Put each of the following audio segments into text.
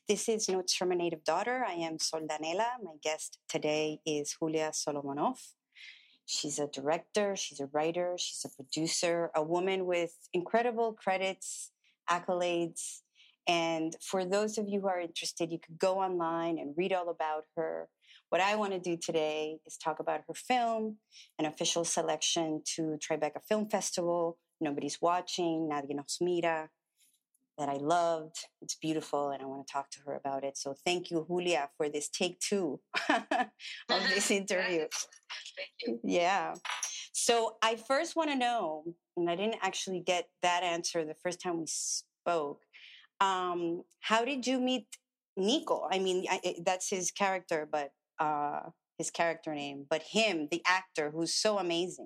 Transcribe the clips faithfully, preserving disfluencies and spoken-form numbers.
This is No Terminative Daughter. I am Soldanela. My guest today is Julia Solomonov. She's a director, she's a writer, she's a producer, a woman with incredible credits, accolades. And for those of you who are interested, you could go online and read all about her. What I want to do today is talk about her film, an official selection to Tribeca Film Festival, Nobody's Watching, Nadie Nos Mira, that I loved. It's beautiful, and I want to talk to her about it. So thank you, Julia, for this take two of this interview. Thank you. Yeah. So I first want to know, and I didn't actually get that answer the first time we spoke, um, how did you meet Nico? I mean, I, that's his character, but uh, his character name, but him, the actor, who's so amazing.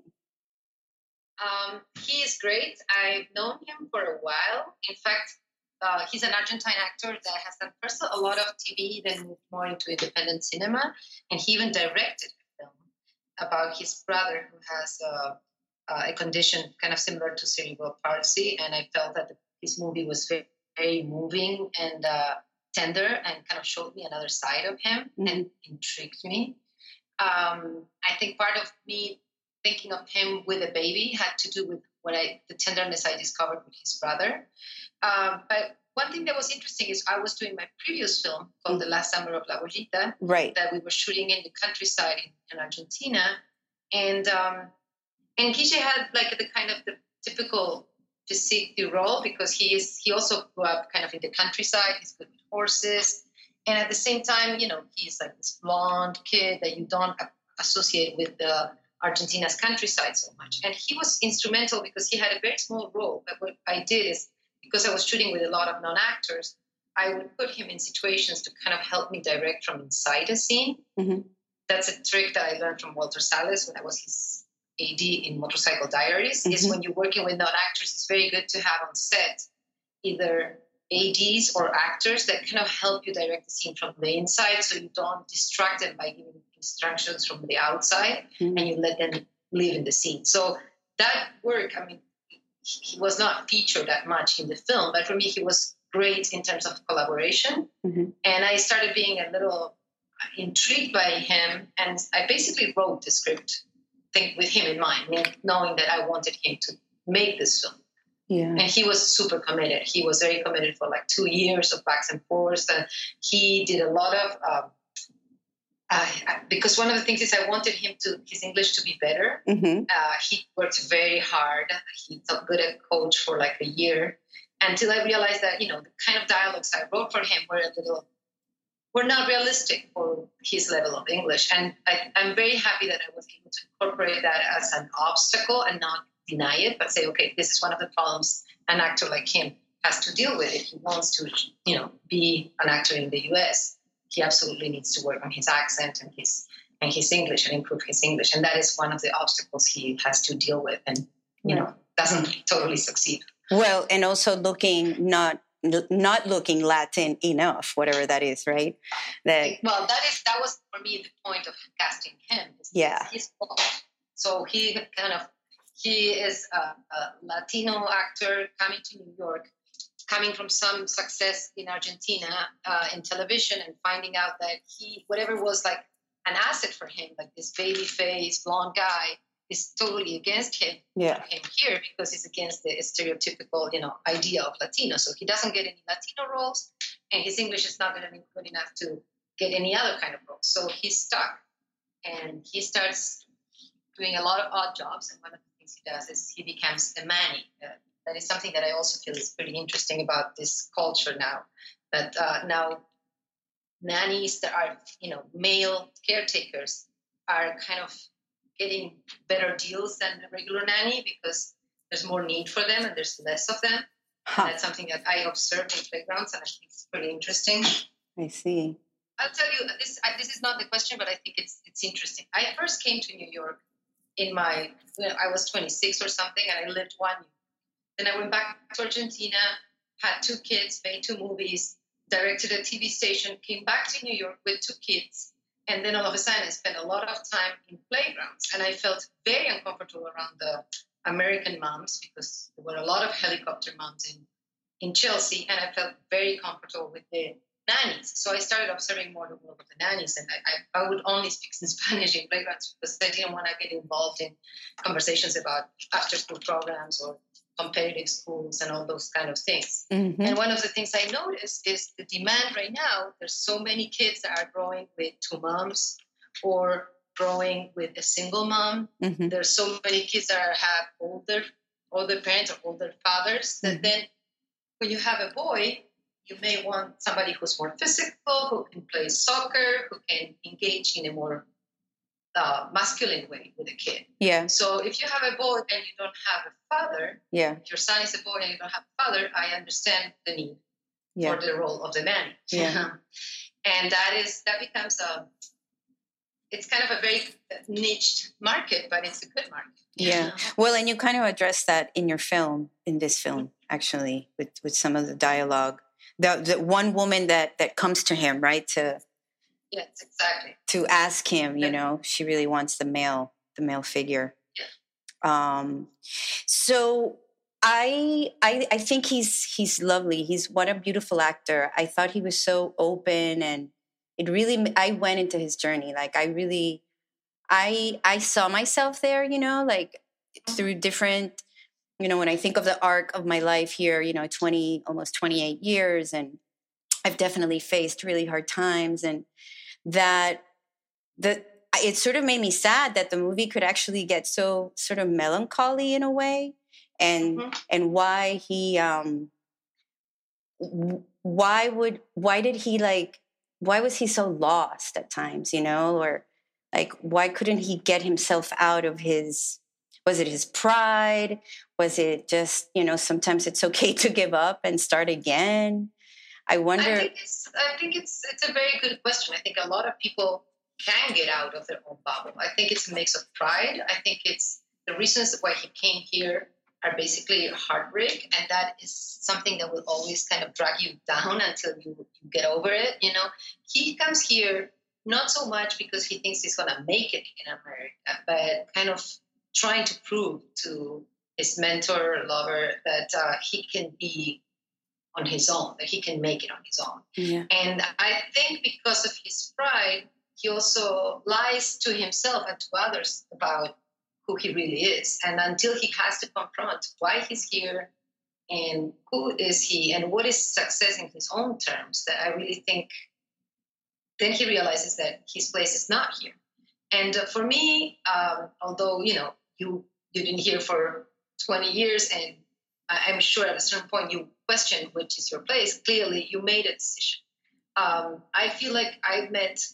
Um, he is great. I've known him for a while. In fact, uh, he's an Argentine actor that has done first a lot of T V, then moved more into independent cinema, and he even directed a film about his brother who has uh, uh, a condition kind of similar to cerebral palsy, and I felt that the, his movie was very, very moving and uh, tender and kind of showed me another side of him mm-hmm. and intrigued me. Um, I think part of me thinking of him with a baby had to do with what I, the tenderness I discovered with his brother. Um, but one thing that was interesting is I was doing my previous film called The Last Summer of La Bollita, right. that we were shooting in the countryside in, in Argentina. And um, and Guille had like the kind of the typical physique du role because he is he also grew up kind of in the countryside. He's good with horses. And at the same time, you know, he's like this blonde kid that you don't associate with the Argentina's countryside so much. And he was instrumental because he had a very small role. But what I did is, because I was shooting with a lot of non-actors, I would put him in situations to kind of help me direct from inside a scene. Mm-hmm. That's a trick that I learned from Walter Salles when I was his A D in Motorcycle Diaries, mm-hmm. is when you're working with non-actors, it's very good to have on set either A Ds or actors that kind of help you direct the scene from the inside so you don't distract them by giving instructions from the outside mm-hmm. and you let them live in the scene. So that work, I mean, he was not featured that much in the film, but for me, he was great in terms of collaboration. Mm-hmm. And I started being a little intrigued by him. And I basically wrote the script think, with him in mind, knowing that I wanted him to make this film. Yeah. And he was super committed. He was very committed for like two years of backs and forths. And he did a lot of, um, uh, because one of the things is I wanted him to, his English to be better. Mm-hmm. Uh, he worked very hard. He took good at coach for like a year until I realized that, you know, the kind of dialogues I wrote for him were a little, were not realistic for his level of English. And I, I'm very happy that I was able to incorporate that as an obstacle and not deny it, but say, okay, this is one of the problems an actor like him has to deal with if he wants to, you know, be an actor in the U S. He absolutely needs to work on his accent and his and his English and improve his English. And that is one of the obstacles he has to deal with and, you know, doesn't totally succeed. Well, and also looking not not looking Latin enough, whatever that is, right? That well, that is that was for me the point of casting him. Yeah. His fault. So he kind of he is a, a Latino actor coming to New York, coming from some success in Argentina uh, in television, and finding out that he whatever was like an asset for him, like this baby face blonde guy, is totally against him. Yeah. him here because it's against the stereotypical, you know, idea of Latino. So he doesn't get any Latino roles, and his English is not going to be good enough to get any other kind of roles. So he's stuck, and he starts doing a lot of odd jobs. And one of the things he does is he becomes a manny. Uh, that is something that I also feel is pretty interesting about this culture now. That uh, now nannies that are, you know, male caretakers are kind of getting better deals than the regular nanny because there's more need for them and there's less of them. Huh. That's something that I observe in playgrounds, and I think it's pretty interesting. I see. I'll tell you, this I, this is not the question, but I think it's it's interesting. I first came to New York in my, you know, I was twenty-six or something, and I lived one year. Then I went back to Argentina, had two kids, made two movies, directed a T V station, came back to New York with two kids. And then all of a sudden, I spent a lot of time in playgrounds. And I felt very uncomfortable around the American moms because there were a lot of helicopter moms in, in Chelsea. And I felt very comfortable with the nannies. So I started observing more the world of the nannies, and I, I, I would only speak in Spanish in playgrounds because I didn't want to get involved in conversations about after-school programs or competitive schools and all those kind of things. Mm-hmm. And one of the things I noticed is the demand right now. There's so many kids that are growing with two moms or growing with a single mom. Mm-hmm. There's so many kids that are, have older older parents or older fathers that mm-hmm. then when you have a boy, you may want somebody who's more physical, who can play soccer, who can engage in a more uh, masculine way with a kid. Yeah. So if you have a boy and you don't have a father, yeah. if your son is a boy and you don't have a father, I understand the need yeah. for the role of the man. Yeah. And that is that becomes a, it's kind of a very niched market, but it's a good market. Yeah. Well, and you kind of address that in your film, in this film, actually, with, with some of the dialogue. The, the one woman that, that comes to him, right, to yes, exactly, to ask him, you yeah. know, she really wants the male, the male figure. Yeah. Um, so I, I, I think he's he's lovely. He's what a beautiful actor. I thought he was so open, and it really. I went into his journey. Like I really, I I saw myself there. You know, like through different. You know, when I think of the arc of my life here, you know, twenty, almost twenty-eight years, and I've definitely faced really hard times, and that the it sort of made me sad that the movie could actually get so sort of melancholy in a way, and mm-hmm. and why he, um, why would why did he like why was he so lost at times, you know, or like why couldn't he get himself out of his. Was it his pride? Was it just, you know, sometimes it's okay to give up and start again? I wonder. I think it's, I think it's, it's a very good question. I think a lot of people can get out of their own bubble. I think it's a mix of pride. I think it's the reasons why he came here are basically heartbreak. And that is something that will always kind of drag you down until you, you get over it. You know, he comes here not so much because he thinks he's going to make it in America, but kind of trying to prove to his mentor, lover, that uh, he can be on his own, that he can make it on his own. Yeah. And I think because of his pride, he also lies to himself and to others about who he really is. And until he has to confront why he's here and who is he and what is success in his own terms, that I really think then he realizes that his place is not here. And uh, for me, um, although, you know, you you've been here for twenty years, and I'm sure at a certain point you question which is your place. Clearly, you made a decision. Um, I feel like I've met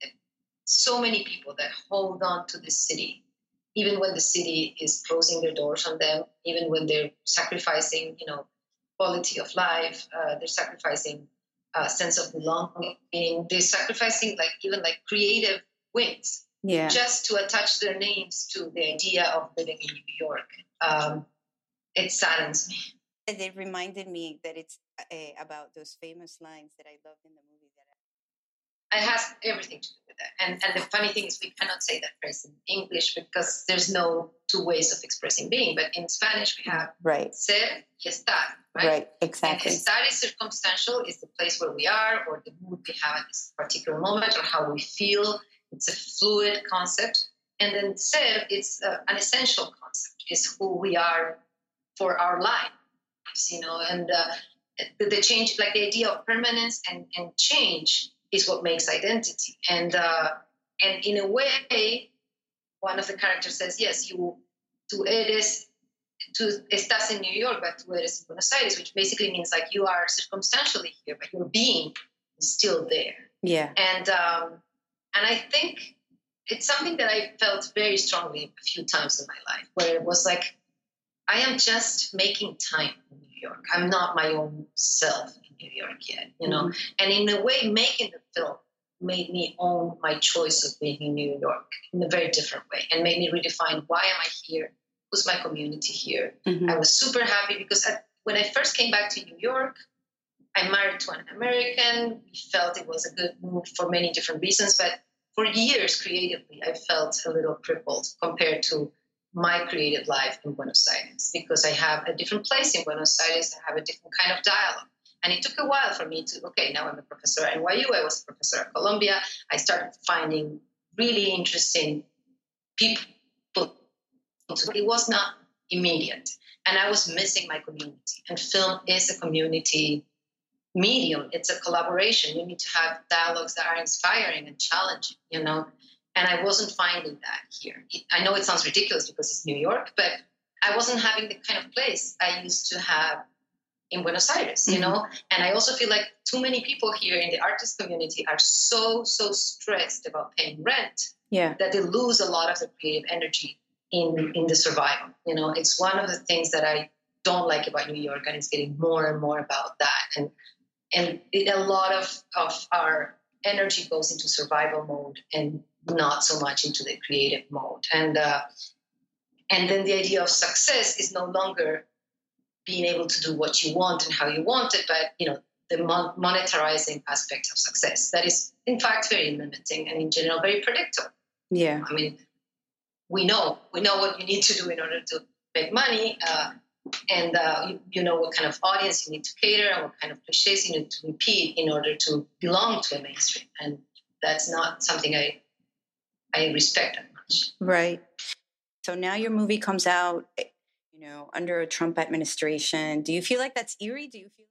so many people that hold on to this city, even when the city is closing their doors on them, even when they're sacrificing, you know, quality of life, uh, they're sacrificing uh, sense of belonging, they're sacrificing like even like creative wins. Yeah. Just to attach their names to the idea of living in New York. Um, it saddens me. It reminded me that it's uh, about those famous lines that I loved in the movie. That I... It has everything to do with that. And, and the funny thing is we cannot say that phrase in English because there's no two ways of expressing being. But in Spanish we have right. ser y estar. Right, right. Exactly. And estar is circumstantial, is the place where we are or the mood we have at this particular moment or how we feel. It's a fluid concept. And then ser, it's uh, an essential concept. It's who we are for our lives, you know, and uh, the, the change, like the idea of permanence and, and change is what makes identity. And uh, and in a way, one of the characters says, yes, you, tú eres, tú estás in New York, but tú eres en Buenos Aires, which basically means like you are circumstantially here, but your being is still there. Yeah. And, um, And I think it's something that I felt very strongly a few times in my life, where it was like, I am just making time in New York. I'm not my own self in New York yet, you know? Mm-hmm. And in a way, making the film made me own my choice of being in New York in a very different way and made me redefine why am I here? Who's my community here? Mm-hmm. I was super happy because I, when I first came back to New York, I'm married to an American. We felt it was a good move for many different reasons, but for years creatively, I felt a little crippled compared to my creative life in Buenos Aires because I have a different place in Buenos Aires. I have a different kind of dialogue. And it took a while for me to, okay, now I'm a professor at N Y U. I was a professor at Columbia. I started finding really interesting people. It was not immediate. And I was missing my community. And film is a community medium. It's a collaboration. You need to have dialogues that are inspiring and challenging, you know. And I wasn't finding that here. I know it sounds ridiculous because it's New York, but I wasn't having the kind of place I used to have in Buenos Aires, you mm-hmm. know? And I also feel like too many people here in the artist community are so, so stressed about paying rent yeah. that they lose a lot of the creative energy in, in the survival. You know, it's one of the things that I don't like about New York, and it's getting more and more about that. And and it, a lot of, of our energy goes into survival mode and not so much into the creative mode. And uh, and then the idea of success is no longer being able to do what you want and how you want it, but, you know, the mon- monetarizing aspect of success. That is, in fact, very limiting and in general very predictable. Yeah. I mean, we know, we know what you need to do in order to make money, uh, and uh, you, you know what kind of audience you need to cater and what kind of cliches you need to repeat in order to belong to a mainstream. And that's not something I I respect that much. Right. So now your movie comes out, you know, under a Trump administration. Do you feel like that's eerie? Do you feel?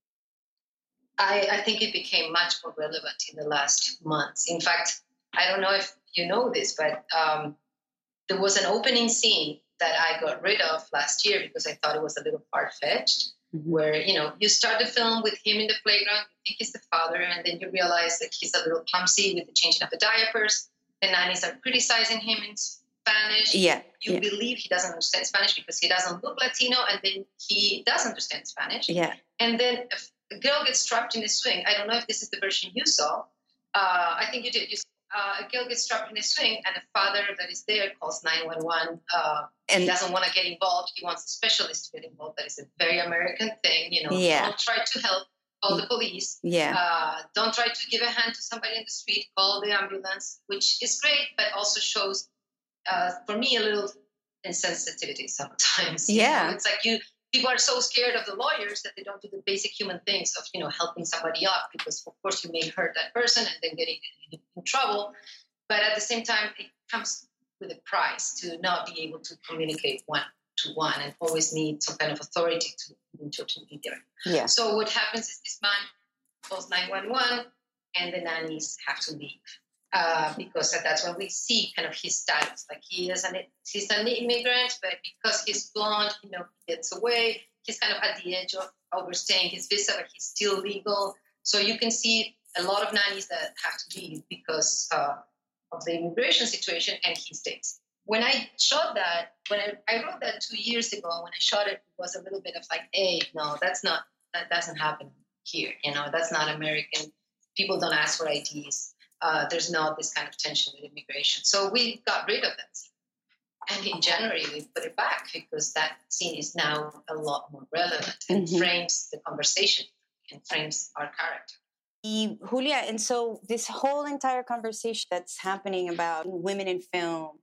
I, I think it became much more relevant in the last months. In fact, I don't know if you know this, but um, there was an opening scene that I got rid of last year because I thought it was a little far-fetched, mm-hmm. where, you know, you start the film with him in the playground, you think he's the father, and then you realize that he's a little clumsy with the changing of the diapers. The nannies are criticizing him in Spanish. Yeah. You yeah. believe he doesn't understand Spanish because he doesn't look Latino, and then he does understand Spanish. Yeah. And then a girl gets trapped in a swing. I don't know if this is the version you saw. Uh, I think you did. You saw, uh, a girl gets trapped in a swing, and the father that is there calls nine one one. Uh, and he doesn't want to get involved. He wants a specialist to get involved. That is a very American thing. You know, yeah. Don't try to help. Call the police. Yeah. Uh, don't try to give a hand to somebody in the street. Call the ambulance, which is great, but also shows, uh, for me, a little insensitivity sometimes. Yeah. You know? It's like you people are so scared of the lawyers that they don't do the basic human things of, you know, helping somebody up, because of course you may hurt that person and then getting in, in trouble. But at the same time, it comes with a price to not be able to communicate one to one and always need some kind of authority to intermediary. Yeah. So what happens is this man calls nine one one and the nannies have to leave. Uh, because that's when we see kind of his status. Like he is an he's an immigrant, but because he's blonde, you know, he gets away. He's kind of at the edge of overstaying his visa, but he's still legal. So you can see a lot of nannies that have to leave because uh, of the immigration situation, and he stays. When I shot that, when I, I wrote that two years ago, when I shot it, it was a little bit of like, hey, no, that's not, that doesn't happen here. You know, that's not American. People don't ask for I Ds. Uh, there's not this kind of tension with immigration. So we got rid of that scene. And in January, we put it back because that scene is now a lot more relevant and mm-hmm. frames the conversation and frames our character. Julia, and so this whole entire conversation that's happening about women in film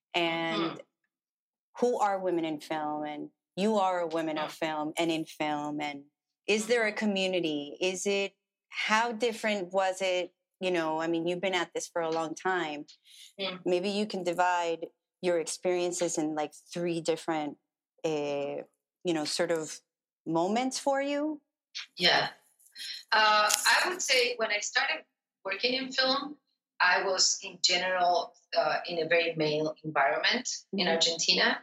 and mm-hmm. who are women in film, and you are a woman mm-hmm. of film and in film, and is there a community? Is it, how different was it? You know, I mean, you've been at this for a long time. Yeah. Maybe you can divide your experiences in like three different, uh, you know, sort of moments for you. Yeah. Uh, I would say when I started working in film, I was in general uh, in a very male environment mm-hmm. in Argentina.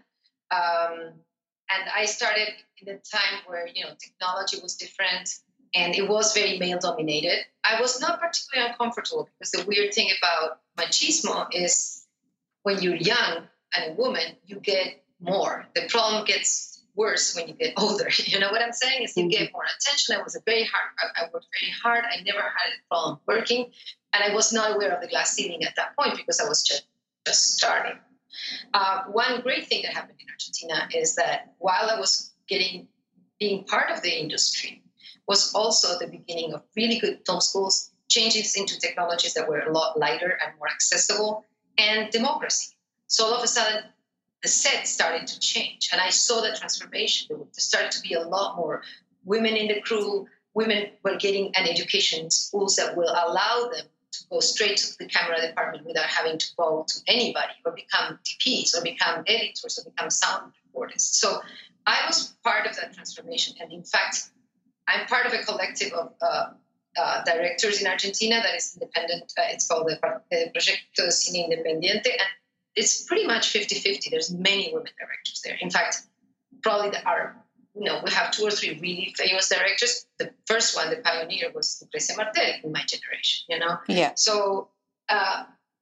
Um, and I started in a time where, you know, technology was different. And it was very male-dominated. I was not particularly uncomfortable because the weird thing about machismo is when you're young and a woman, you get more. The problem gets worse when you get older. You know what I'm saying? Is you mm-hmm. get more attention. I was a very hard. I, I worked very hard. I never had a problem working, and I was not aware of the glass ceiling at that point because I was just just starting. Uh, one great thing that happened in Argentina is that while I was getting being part of the industry, was also the beginning of really good film schools, changes into technologies that were a lot lighter and more accessible, and democracy. So all of a sudden, the set started to change, and I saw the transformation. There started to be a lot more women in the crew, women were getting an education in schools that will allow them to go straight to the camera department without having to go to anybody or become D Ps or become editors or become sound reporters. So I was part of that transformation. And in fact, I'm part of a collective of uh, uh, directors in Argentina that is independent. Uh, it's called the Proyecto Cine Independiente. And it's pretty much fifty-fifty. There's many women directors there. In fact, probably there are, you know, we have two or three really famous directors. The first one, the pioneer, was Lucrecia Martel in my generation, you know? Yeah. So uh,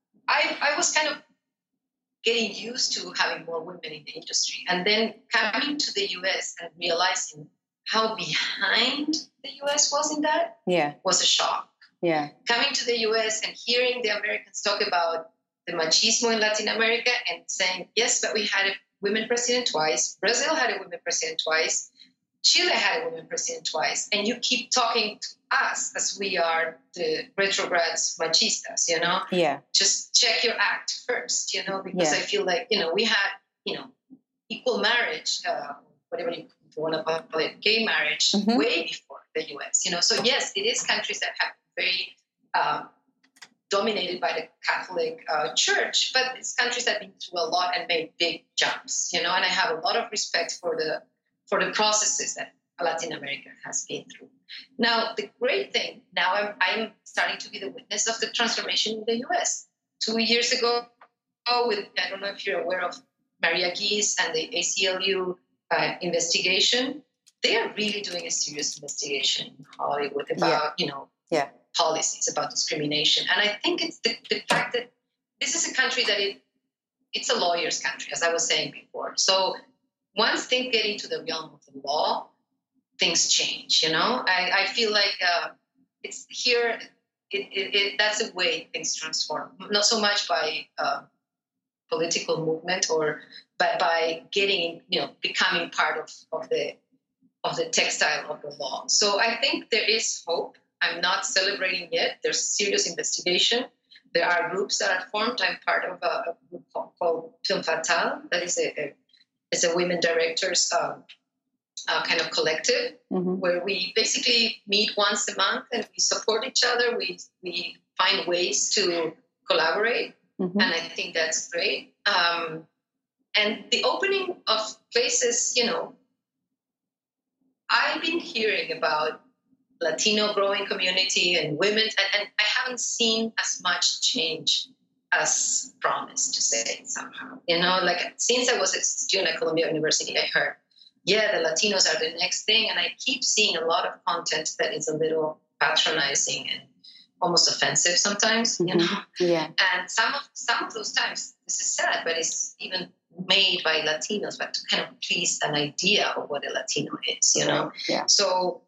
I, I was kind of getting used to having more women in the industry. And then coming to the U S and realizing how behind the U S was in that yeah. was a shock. Yeah. Coming to the U S and hearing the Americans talk about the machismo in Latin America and saying, yes, but we had a women president twice. Brazil had a women president twice. Chile had a women president twice. And you keep talking to us as we are the retrogrades machistas, you know? Yeah. Just check your act first, you know, because yeah. I feel like, you know, we had, you know, equal marriage, uh, whatever you want to call it, gay marriage, mm-hmm. way before the U S, you know? So yes, it is countries that have very... Um, dominated by the Catholic uh, Church, but it's countries that have been through a lot and made big jumps, you know, and I have a lot of respect for the for the processes that Latin America has been through. Now, the great thing, now I'm, I'm starting to be the witness of the transformation in the U S. Two years ago, with, I don't know if you're aware of Maria Gies and the A C L U uh, investigation, they are really doing a serious investigation in Hollywood about, yeah. you know, yeah. policies about discrimination. And I think it's the, the fact that this is a country that it, it's a lawyer's country, as I was saying before. So once things get into the realm of the law, things change, you know? I, I feel like uh, it's here, it, it, it, that's the way things transform. Not so much by uh, political movement or but by getting, you know, becoming part of, of the of the textile of the law. So I think there is hope. I'm not celebrating yet. There's serious investigation. There are groups that are formed. I'm part of a, a group called Film Fatale. That is a, a it's a women directors um, uh, kind of collective mm-hmm. where we basically meet once a month and we support each other. We we find ways to collaborate, mm-hmm. and I think that's great. Um, and the opening of places, you know, I've been hearing about Latino growing community and women, and, and I haven't seen as much change as promised, to say it somehow. You know, like since I was a student at Columbia University, I heard, yeah, the Latinos are the next thing. And I keep seeing a lot of content that is a little patronizing and almost offensive sometimes, you know? Yeah. And some of some of those times, this is sad, but it's even made by Latinos, but to kind of please an idea of what a Latino is, you know? Yeah. So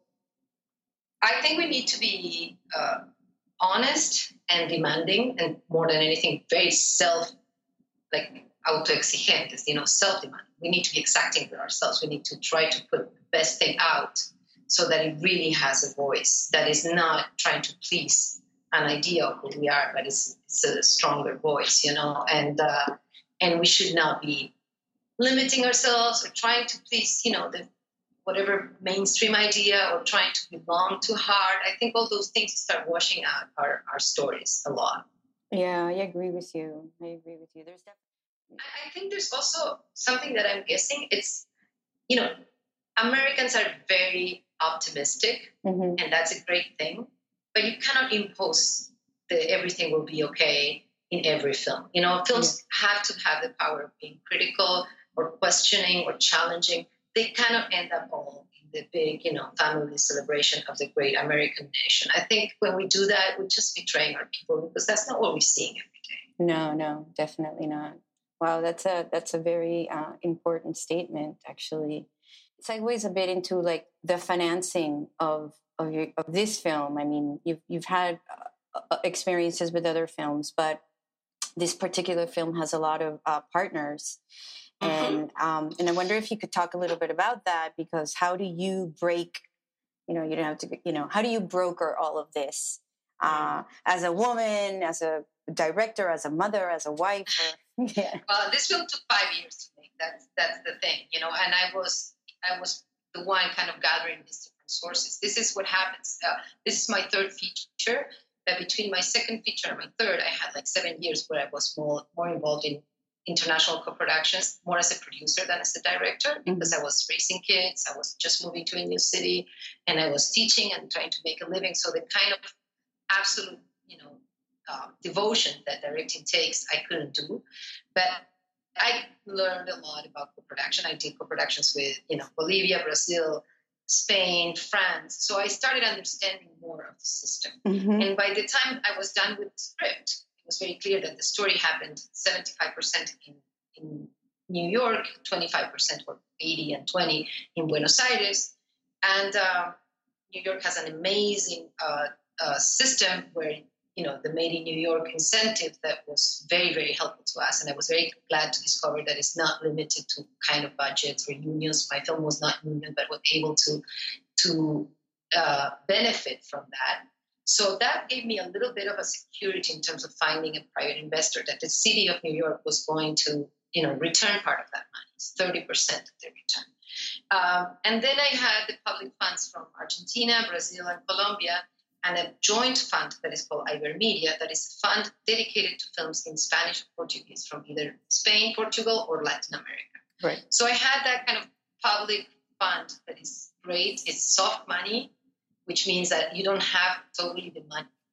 I think we need to be uh, honest and demanding, and more than anything, very self, like autoexigentes, you know, self-demanding. We need to be exacting with ourselves. We need to try to put the best thing out so that it really has a voice that is not trying to please an idea of who we are, but it's, it's a stronger voice, you know, and uh, and we should not be limiting ourselves or trying to please, you know, the whatever mainstream idea or trying to belong too hard. I think all those things start washing out our, our stories a lot. Yeah, I agree with you. I agree with you. There's definitely... I think there's also something that I'm guessing. It's, you know, Americans are very optimistic, mm-hmm. and that's a great thing. But you cannot impose that everything will be okay in every film. You know, films yeah. have to have the power of being critical or questioning or challenging. They cannot end up all in the big, you know, family celebration of the great American nation. I think when we do that, we're just betraying our people because that's not what we're seeing every day. No, no, definitely not. Wow, that's a that's a very uh, important statement, actually. It segues a bit into like the financing of of your of this film. I mean, you've you've had uh, experiences with other films, but this particular film has a lot of uh, partners. And um, and I wonder if you could talk a little bit about that, because how do you break, you know, you don't have to, you know, how do you broker all of this uh, as a woman, as a director, as a mother, as a wife? Or, yeah. Well, this film took five years to make. That's that's the thing, you know. And I was I was the one kind of gathering these different sources. This is what happens. Uh, this is my third feature. But between my second feature and my third, I had like seven years where I was more, more involved in international co-productions, more as a producer than as a director, because mm-hmm. I was raising kids, I was just moving to a new city, and I was teaching and trying to make a living. So the kind of absolute, you know, uh, devotion that directing takes, I couldn't do. But I learned a lot about co-production. I did co-productions with, you know, Bolivia, Brazil, Spain, France. So I started understanding more of the system. Mm-hmm. And by the time I was done with the script, it was very clear that the story happened seventy-five percent in, in New York, twenty-five percent or eighty and twenty in Buenos Aires. And uh, New York has an amazing uh, uh, system where, you know, the Made in New York incentive that was very, very helpful to us. And I was very glad to discover that it's not limited to kind of budgets or unions. My film was not union, but was able to, to uh, benefit from that. So that gave me a little bit of a security in terms of finding a private investor, that the city of New York was going to, you know, return part of that money. It's thirty percent of the return. Um, and then I had the public funds from Argentina, Brazil, and Colombia, and a joint fund that is called Ibermedia, that is a fund dedicated to films in Spanish or Portuguese from either Spain, Portugal, or Latin America. Right. So I had that kind of public fund that is great. It's soft money, which means that you don't have totally the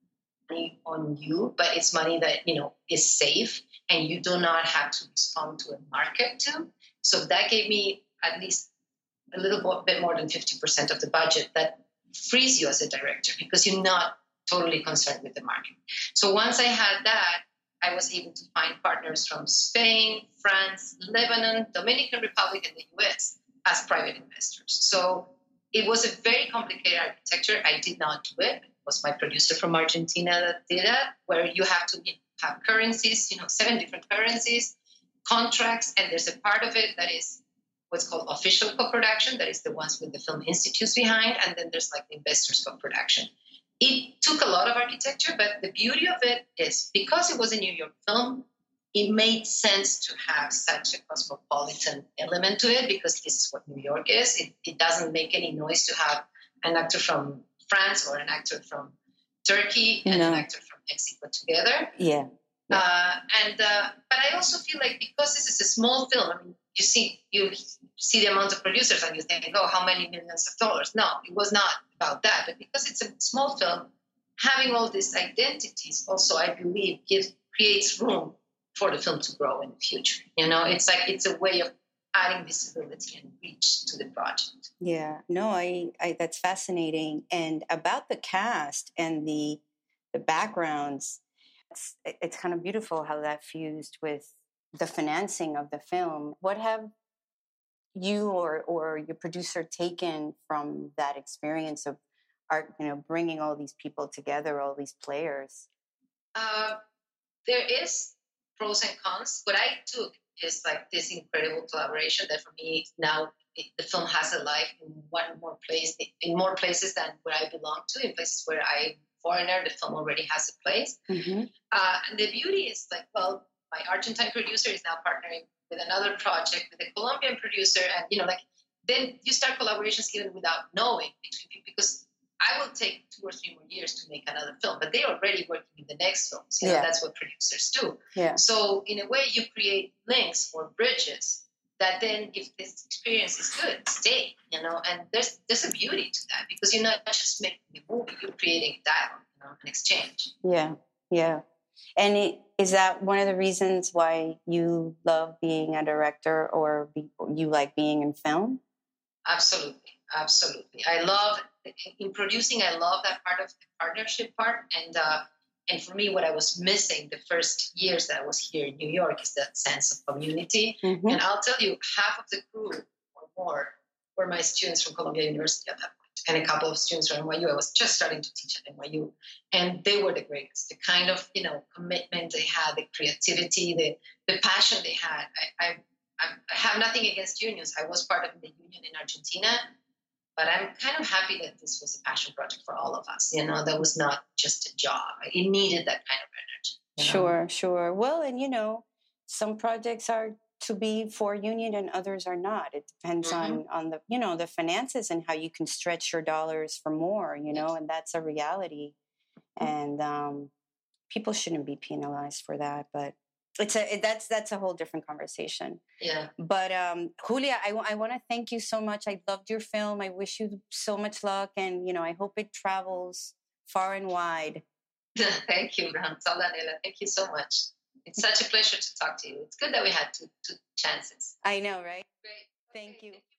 money on you, but it's money that, you know, is safe and you do not have to respond to a market to. So that gave me at least a little bit more than fifty percent of the budget that frees you as a director because you're not totally concerned with the market. So once I had that, I was able to find partners from Spain, France, Lebanon, Dominican Republic, and the U S as private investors. So it was a very complicated architecture. I did not do it. It was my producer from Argentina that did that, where you have to have currencies, you know, seven different currencies, contracts, and there's a part of it that is what's called official co-production, that is the ones with the film institutes behind, and then there's like the investors co-production. It took a lot of architecture, but the beauty of it is because it was a New York film, it made sense to have such a cosmopolitan element to it because this is what New York is. It, it doesn't make any noise to have an actor from France or an actor from Turkey and no. an actor from Mexico together. Yeah. yeah. Uh, and uh, but I also feel like because this is a small film, I mean, you see you see the amount of producers and you think, oh, how many millions of dollars? No, it was not about that. But because it's a small film, having all these identities also, I believe, gives creates room for the film to grow in the future. You know, it's like it's a way of adding visibility and reach to the project. Yeah, no, I, I that's fascinating. And about the cast and the the backgrounds, it's, it's kind of beautiful how that fused with the financing of the film. What have you or or your producer taken from that experience of art, you know, bringing all these people together, all these players? Uh, there is pros and cons. What I took is like this incredible collaboration that for me now it, the film has a life in one more place, in more places than where I belong to, in places where I'm foreigner, the film already has a place. Mm-hmm. Uh, and the beauty is like, well, my Argentine producer is now partnering with another project with a Colombian producer. And, you know, like, then you start collaborations even without knowing between people, because I will take two or three more years to make another film, but they're already working in the next films. You know, yeah. That's what producers do. Yeah. So in a way, you create links or bridges that then, if this experience is good, stay, you know, and there's there's a beauty to that because you're not just making a movie, you're creating dialogue, you know, an exchange. Yeah, yeah. And it, is that one of the reasons why you love being a director or be, you like being in film? Absolutely. Absolutely. I love, in producing, I love that part of the partnership part. And uh, and for me, what I was missing the first years that I was here in New York is that sense of community. Mm-hmm. And I'll tell you, half of the crew or more were my students from Columbia University at that point, and a couple of students from N Y U. I was just starting to teach at N Y U, and they were the greatest. The kind of, you know, commitment they had, the creativity, the the passion they had. I, I, I have nothing against unions. I was part of the union in Argentina, but I'm kind of happy that this was a passion project for all of us. You know, that was not just a job. It needed that kind of energy. You know? Sure, sure. Well, and you know, some projects are to be for union and others are not. It depends mm-hmm. on on the you know the finances and how you can stretch your dollars for more, you know, and that's a reality. And um, people shouldn't be penalized for that, but it's a it, that's that's a whole different conversation. Yeah. But um, Julia, I, w- I want to thank you so much. I loved your film. I wish you so much luck, and you know, I hope it travels far and wide. Thank you, Soldanela. Thank you so much. It's such a pleasure to talk to you. It's good that we had two, two chances. I know, right? Great. Thank okay. you.